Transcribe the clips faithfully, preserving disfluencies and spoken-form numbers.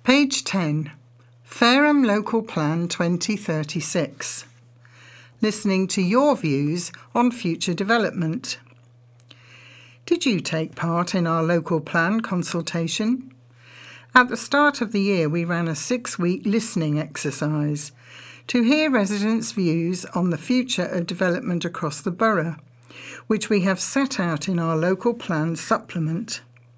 Page ten. Fareham Local Plan twenty thirty-six. Listening to your views on future development. Did you take part in our local plan consultation? At the start of the year, we ran a six-week listening exercise to hear residents' views on the future of development across the borough, which we have set out in our local plan supplement.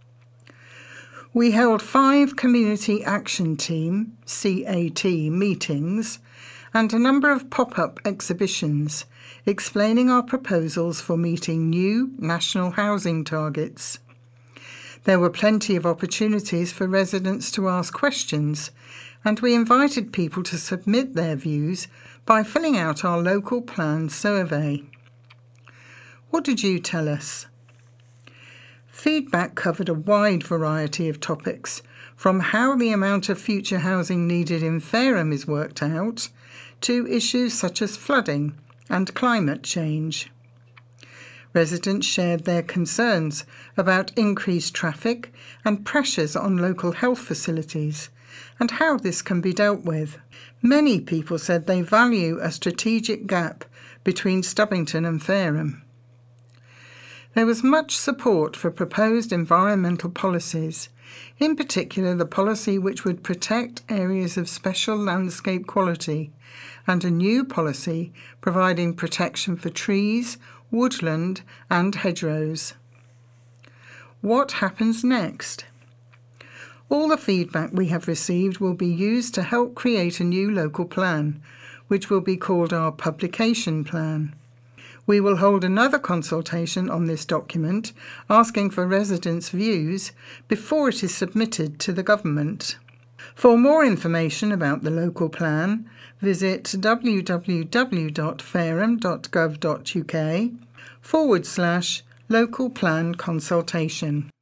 We held five Community Action Team (C A T) meetings and a number of pop-up exhibitions explaining our proposals for meeting new national housing targets. There were plenty of opportunities for residents to ask questions, and we invited people to submit their views by filling out our local plan survey. What did you tell us? Feedback covered a wide variety of topics, from how the amount of future housing needed in Fareham is worked out, to issues such as flooding and climate change. Residents shared their concerns about increased traffic and pressures on local health facilities, and how this can be dealt with. Many people said they value a strategic gap between Stubbington and Fareham. There was much support for proposed environmental policies, in particular the policy which would protect areas of special landscape quality, and a new policy providing protection for trees, woodland and hedgerows. What happens next? All the feedback we have received will be used to help create a new local plan, which will be called our publication plan. We will hold another consultation on this document, asking for residents' views before it is submitted to the government. For more information about the local plan, visit w w w dot fareham dot gov dot u k forward slash local plan consultation.